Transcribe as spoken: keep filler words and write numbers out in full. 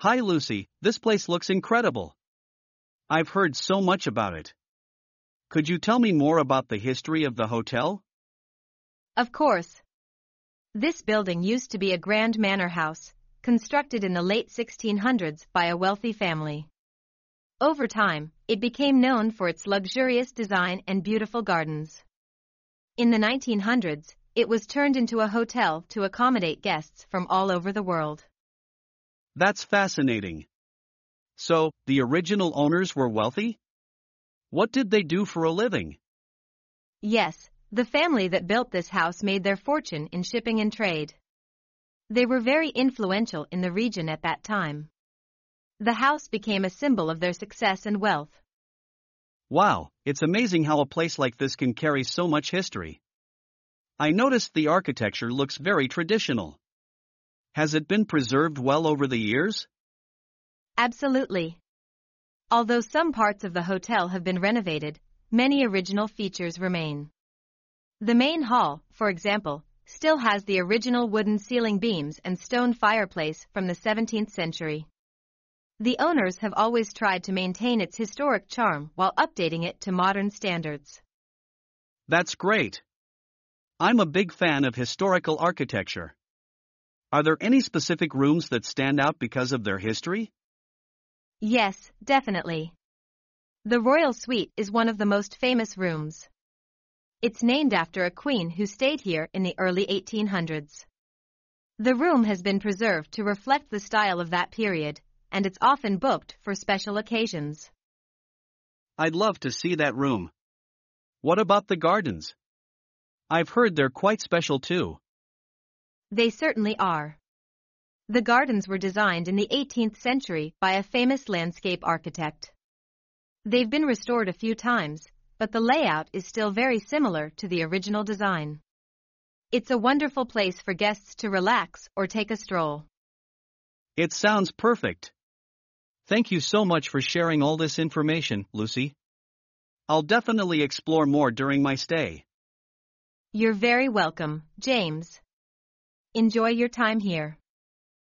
Hi Lucy, this place looks incredible. I've heard so much about it. Could you tell me more about the history of the hotel? Of course. This building used to be a grand manor house, constructed in the late sixteen hundreds by a wealthy family. Over time, it became known for its luxurious design and beautiful gardens. In the nineteen hundreds, it was turned into a hotel to accommodate guests from all over the world. That's fascinating. So, the original owners were wealthy? What did they do for a living? Yes, the family that built this house made their fortune in shipping and trade. They were very influential in the region at that time. The house became a symbol of their success and wealth. Wow, it's amazing how a place like this can carry so much history. I noticed the architecture looks very traditional. Has it been preserved well over the years? Absolutely. Although some parts of the hotel have been renovated, many original features remain. The main hall, for example, still has the original wooden ceiling beams and stone fireplace from the seventeenth century. The owners have always tried to maintain its historic charm while updating it to modern standards. That's great. I'm a big fan of historical architecture. Are there any specific rooms that stand out because of their history? Yes, definitely. The Royal Suite is one of the most famous rooms. It's named after a queen who stayed here in the early eighteen hundreds. The room has been preserved to reflect the style of that period, and it's often booked for special occasions. I'd love to see that room. What about the gardens? I've heard they're quite special too. They certainly are. The gardens were designed in the eighteenth century by a famous landscape architect. They've been restored a few times, but the layout is still very similar to the original design. It's a wonderful place for guests to relax or take a stroll. It sounds perfect. Thank you so much for sharing all this information, Lucy. I'll definitely explore more during my stay. You're very welcome, James. Enjoy your time here.